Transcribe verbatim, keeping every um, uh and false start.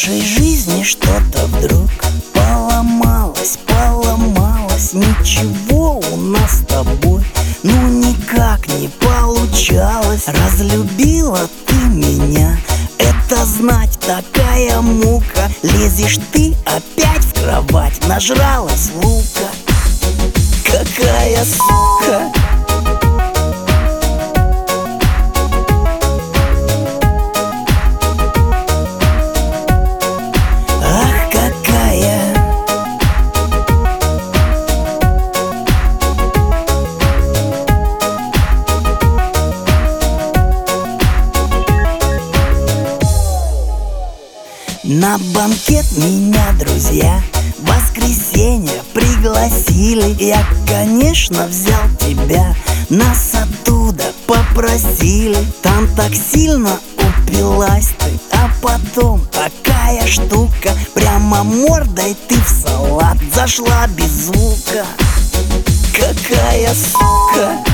нашей жизни что-то вдруг поломалось, поломалось. Ничего у нас с тобой ну никак не получалось. Разлюбила ты меня, это знать такая мука. Лезешь ты опять в кровать, нажралась лука. Какая сука! На банкет меня друзья в воскресенье пригласили. Я, конечно, взял тебя, нас оттуда попросили. Там так сильно упилась ты, а потом такая штука, прямо мордой ты в салат зашла без звука. Какая сука!